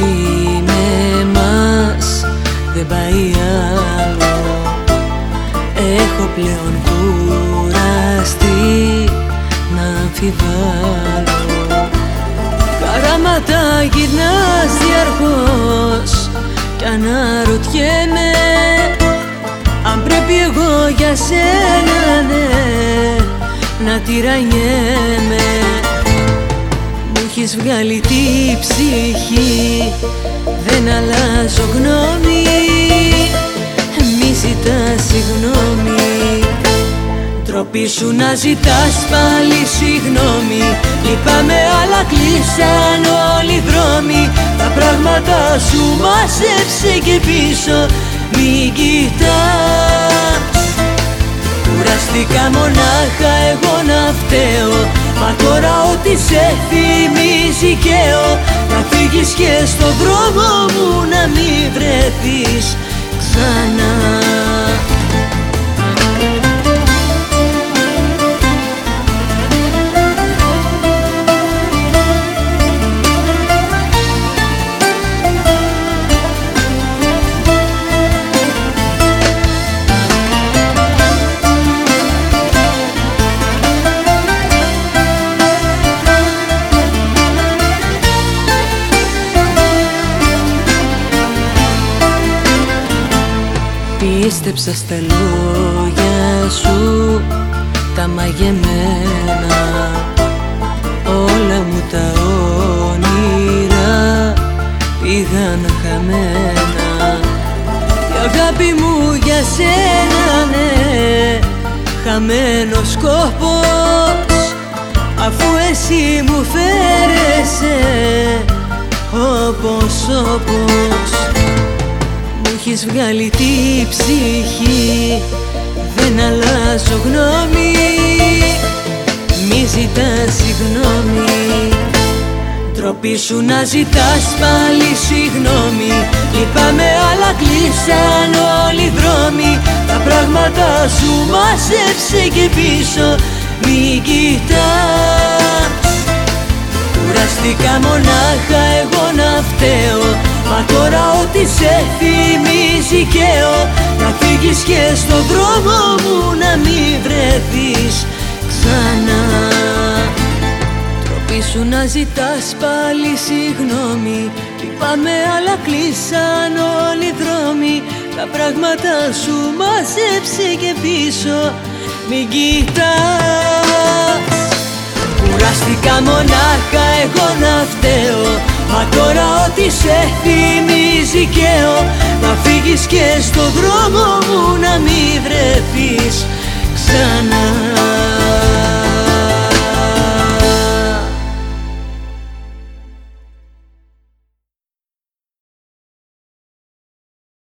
με μας δεν πάει άλλο. Έχω πλέον κουραστεί να αμφιβάλλω. Καράματα γυρνάς διαρκώς κι αναρωτιέμαι αν πρέπει εγώ για σένα, ναι, να τυραννιέμαι. Μου έχεις βγάλει τη ψυχή, δεν αλλάζω γνώμη. Μη ζητάς συγγνώμη, ντροπή σου να ζητάς πάλι συγγνώμη. Λυπάμαι αλλά κλείσαν όλοι οι δρόμοι. Τα πράγματα σου μάζεψε και πίσω μην κοιτάς. Κουραστικά μονάχα εγώ να φταίω, μα τώρα ό,τι σε θυμίζει καίω. Να φύγεις και στον δρόμο μου να μην βρεθείς ξανά. Πίστεψα στα λόγια σου τα μαγεμένα, όλα μου τα όνειρα πήγαν χαμένα. Η αγάπη μου για σένα, ναι, χαμένος σκόπος, αφού εσύ μου φέρεσαι όπως έχεις βγάλει τη ψυχή, δεν αλλάζω γνώμη. Μη ζητάς συγγνώμη, ντροπή σου να ζητάς πάλι συγγνώμη. Λυπάμαι αλλά κλείσαν όλοι οι δρόμοι. Τα πράγματα σου μάζεψε και πίσω μην κοιτάς. Κουραστικά μονάχα εγώ να φταίω, μα τώρα ό,τι σε θυμίζει καίω. Να φύγεις και στον δρόμο μου να μην βρεθείς ξανά. Ντροπή σου να ζητάς πάλι συγγνώμη. Λυπάμαι αλλά κλείσαν όλοι οι δρόμοι. Τα πράγματα σου μάζεψε και πίσω μην κοιτάς. Κουραστικά μονάχα εγώ να φταίω, μα τώρα ό,τι σε θυμίζει καίω. Να φύγεις και στον δρόμο μου να μην βρεθείς